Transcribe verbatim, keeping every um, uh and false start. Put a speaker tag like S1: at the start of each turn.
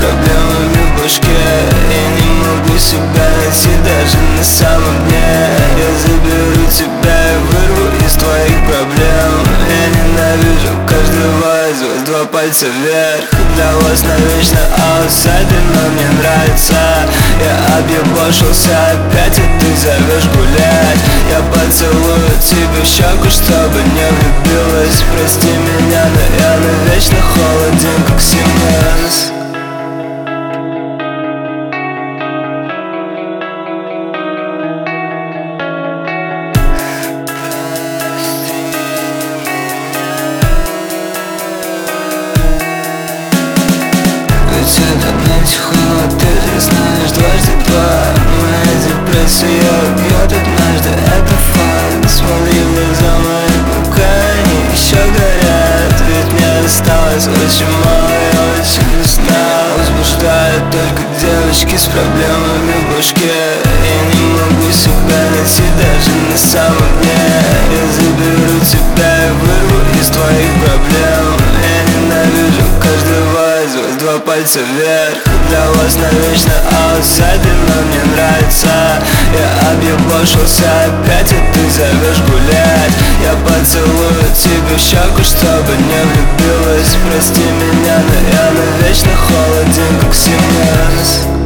S1: проблемами в башке. Я не могу себя найти даже на самом дне. Я заберу тебя и вырву из твоих проблем. Я ненавижу каждого из вас, два пальца вверх. Для вас навечно аутсайдер, но мне нравится. Я объебошился опять, и ты зовешь гулять. Я поцелую тебе в щеку, чтобы не влюбилась. Прости меня, но я навечно холоден, как Сименс. Это память холод, ты же знаешь дважды два. Моя депрессия бьет однажды, это факт. Смотри в глаза мои, пока они еще горят. Ведь мне осталось очень мало, я очень устал. Возбуждают только девочки с проблемами в башке. Я не могу себя найти даже на самом дне. Я заберу тебя и вырву из твоих проблем. Я ненавижу каждого из вас, два пальца вверх. Для вас навечно аутсайдер, но мне нравится. Я объебошился опять, и ты зовешь гулять. Я поцелую тебе в щеку, чтобы не влюбилась. Прости меня, но я навечно холоден, как Сименс.